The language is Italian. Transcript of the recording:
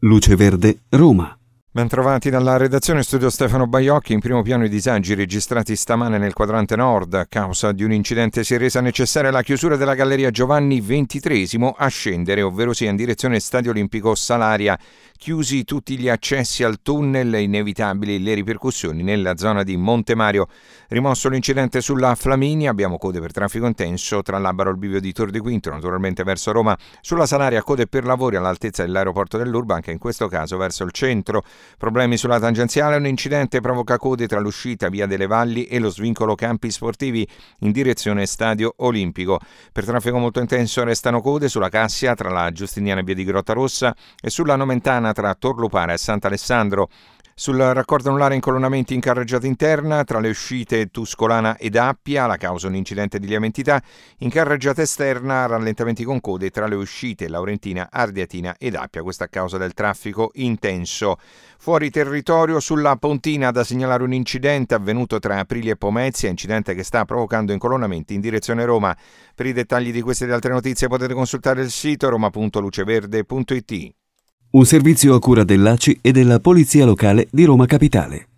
Luce Verde, Roma. Bentrovati dalla redazione, studio Stefano Baiocchi. In primo piano i disagi registrati stamane nel quadrante nord. A causa di un incidente si è resa necessaria la chiusura della galleria Giovanni XXIII a scendere, ovvero sia in direzione Stadio Olimpico Salaria. Chiusi tutti gli accessi al tunnel, inevitabili le ripercussioni nella zona di Montemario. Rimosso l'incidente sulla Flaminia, abbiamo code per traffico intenso tra Labaro e il bivio di Tor de Quinto, naturalmente verso Roma. Sulla Salaria code per lavori all'altezza dell'aeroporto dell'Urba, anche in questo caso verso il centro. Problemi sulla tangenziale, un incidente provoca code tra l'uscita via delle Valli e lo svincolo campi sportivi in direzione Stadio Olimpico. Per traffico molto intenso restano code sulla Cassia tra la Giustiniana e via di Grottarossa e sulla Nomentana tra Tor Lupara e Sant'Alessandro. Sul raccordo anulare incolonnamenti in carreggiata interna tra le uscite Tuscolana ed Appia, la causa un incidente di lieve entità. In carreggiata esterna rallentamenti con code tra le uscite Laurentina, Ardiatina ed Appia, questa a causa del traffico intenso. Fuori territorio, sulla Pontina, da segnalare un incidente avvenuto tra Aprilia e Pomezia, incidente che sta provocando incolonnamenti in direzione Roma. Per i dettagli di queste e altre notizie potete consultare il sito roma.luceverde.it. Un servizio a cura dell'ACI e della Polizia Locale di Roma Capitale.